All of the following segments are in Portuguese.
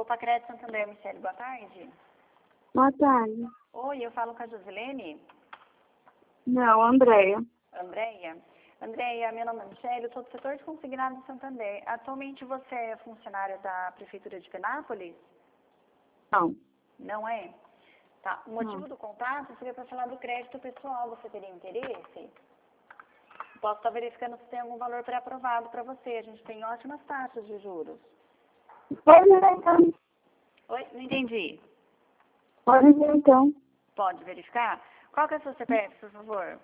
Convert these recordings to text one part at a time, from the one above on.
Pacred Santander, Michele, boa tarde. Boa tarde. Oi, eu falo com a Josilene. Não, Andréia. Andréia? Andréia, meu nome é Michele, eu sou do setor de consignado de Santander. Atualmente você é funcionária da Prefeitura de Penápolis? Não. Não é? Tá. O motivo do contato seria para falar do crédito pessoal. Você teria interesse? Posso estar verificando se tem algum valor pré-aprovado para você. A gente tem ótimas taxas de juros. Pode ver então. Oi? Não entendi. Pode ver então. Pode verificar? Qual que é o seu CPF, por favor?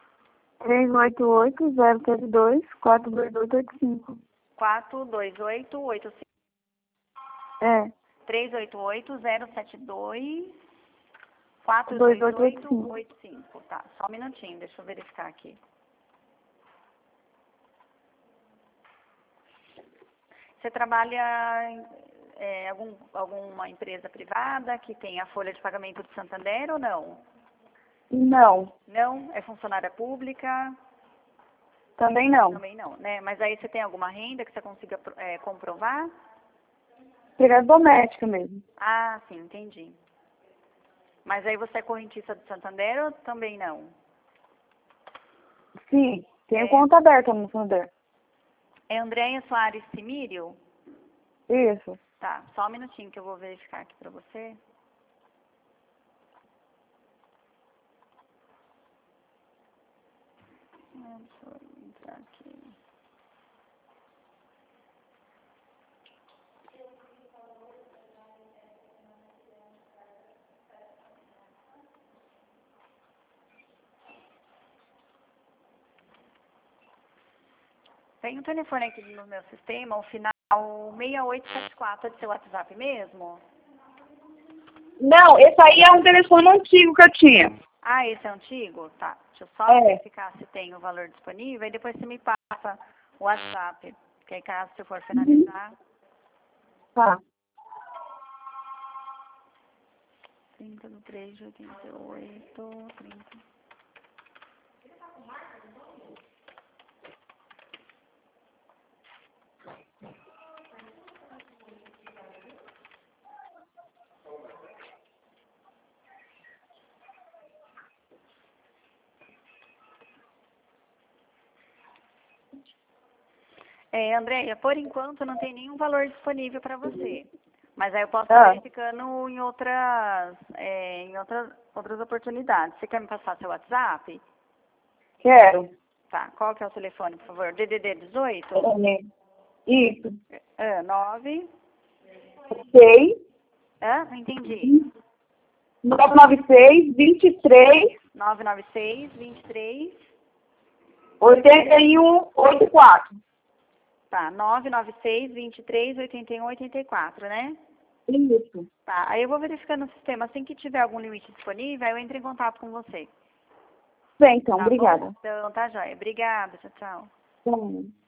388-072-42885. 42885. É. 388-072. 2885. 42885. Tá, só um minutinho, deixa eu verificar aqui. Você trabalha em alguma empresa privada que tem a folha de pagamento de Santander ou não? Não. Não? É funcionária pública? Também não. Também não, né? Mas aí você tem alguma renda que você consiga comprovar? Empregada doméstica mesmo. Ah, sim, entendi. Mas aí você é correntista do Santander ou também não? Sim. Tenho conta aberta no Santander. É Andréia Soares Simírio? Isso. Tá, só um minutinho que eu vou verificar aqui pra você. Deixa eu entrar aqui. Tem um telefone aqui no meu sistema, o final 6874, é do seu WhatsApp mesmo? Não, esse aí é um telefone antigo que eu tinha. Ah, esse é antigo? Tá. Deixa eu só É. verificar se tem o valor disponível e depois você me passa o WhatsApp. Que aí caso você for finalizar. Tá. 30 do 3 de 88, 30. Andréia, por enquanto não tem nenhum valor disponível para você. Mas aí eu posso estar verificando em outras oportunidades. Você quer me passar seu WhatsApp? Quero. Tá. Qual que é o telefone, por favor? DDD 18? Isso. 9? 6. Não entendi. 996 23 996 23. 8184. Tá. 996 23 81 84, né? Isso. Tá. Aí eu vou verificando no sistema. Assim que tiver algum limite disponível, eu entro em contato com você. Bem, então, Tá obrigada. bom? Então, tá joia. Obrigada. Tchau, tchau. Bom.